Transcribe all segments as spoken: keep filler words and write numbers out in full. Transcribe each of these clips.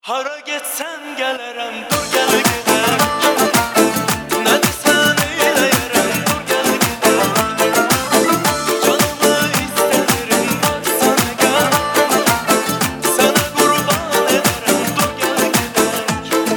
Hara getsən gələrəm, dur gəl gedək. Nə desən eyləyərəm, dur gəl gedək. Canımı istədirim, baksana gəl. Sənə qurban edərəm, dur gəl gedək.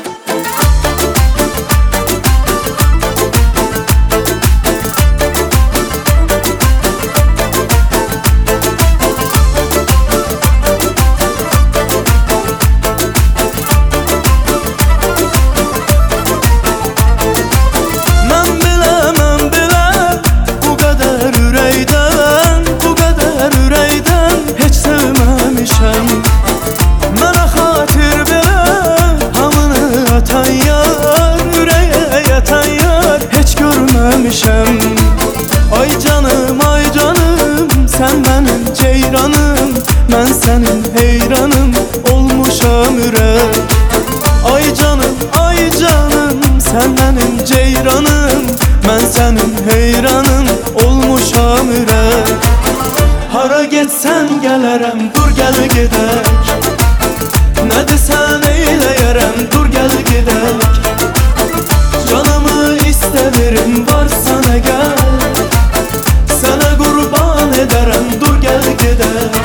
Ay canım, ay canım, sen benim ceyranım, ben senin heyranım, olmuşam ürək. Ay canım, ay canım, sen benim ceyranım, ben senin heyranım, olmuşam ürək. Hara getsən gələrəm, dur gəl gedək. Nə desən eyləyərəm, dur gəl gedək. Canımı istədirim, varsana gəl. Sənə qurban edərəm, dur gəl gedək.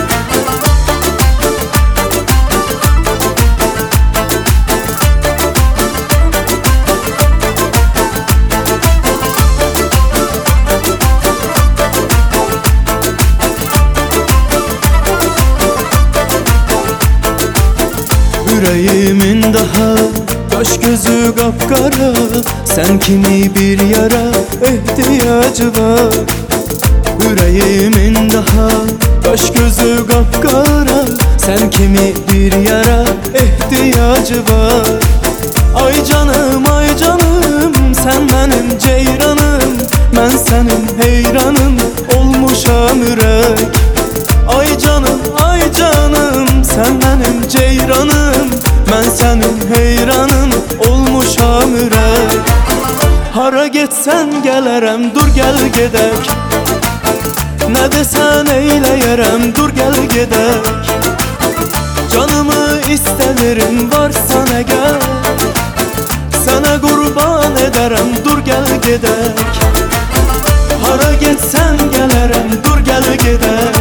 Yüreğimin daha kaş gözü kapkara, sen kimi bir yara ihtiyacı var. Yüreğimin daha kaş gözü kapkara, sen kimi bir yara ihtiyacı var. Ay canım, ay canım, sen benim ceyranım, ben senin heyranım, olmuşam ürək. Ay canım, ay canım, sen benim ceyranım, ben senin heyranım, olmuşam ürək. Hara getsən gələrəm, dur gəl gedək. Nə desən eyləyərəm, dur gəl gedək. Canımı istədirim, varsana gəl. Sənə qurban edərəm, dur gəl gedək. Hara getsən gələrəm, dur gəl gedək.